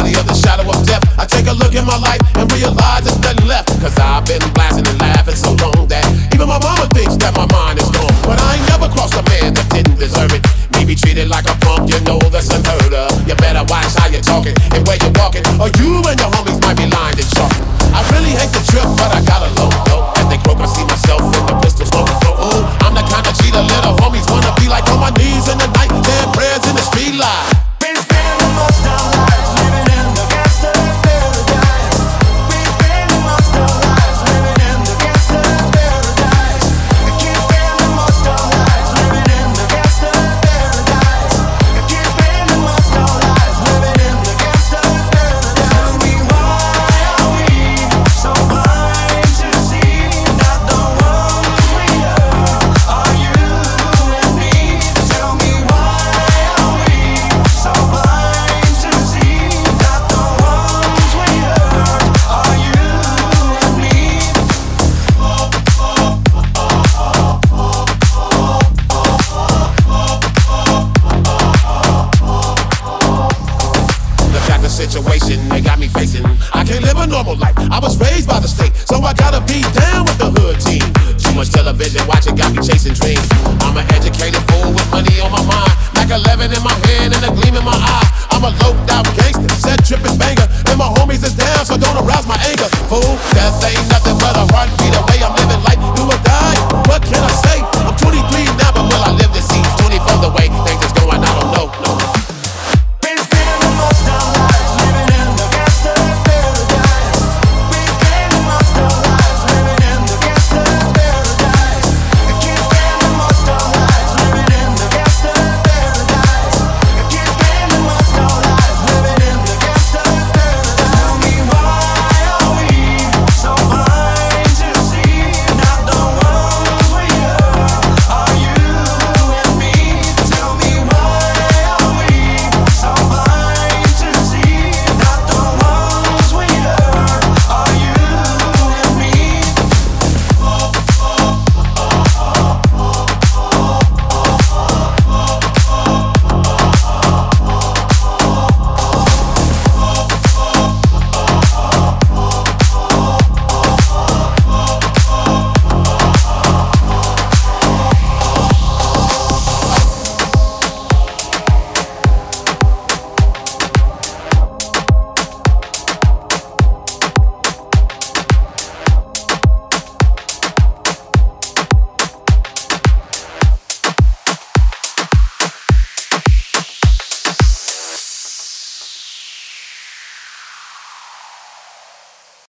valley of the shadow of death, I take a look at my life and realize there's nothing left. Cause I've been blasting and laughing so long that even my mama thinks that my mind is gone. But I ain't never crossed a man that didn't deserve it. Me be treated like a punk, you know that's unheard of. You better watch how you're talking and where you're walking, or you and your homies might be lined and sharp. I really hate the trip, but I got a low. As they croak, I see myself in the pistol smoking. Ooh, I'm the kind of cheater little homies wanna be like, on my knees in the night, saying prayers in the street light. Been spending most our lives living in the gangster's paradise. Been spending most our lives living in the gangster's paradise. I keep spending most our lives living in the gangster's paradise. I keep spending most our lives living in the gangster's paradise. Tell me why are we so blind to see that the ones we love are you and me? Tell me why are we so blind to see that the ones we love are you and me? Look at the situation they got me facing. I can't live a normal life. I was raised by the state, so I gotta be down with the hood team. Too much television watching got me chasing dreams. I'm an educated fool with money on my mind, Mac 11 in my hand and a gleam in my eye. I'm a loped out gangster, set tripping banger, and my homies is down, so don't arouse my anger. Fool, death ain't nothing but a heartbeat away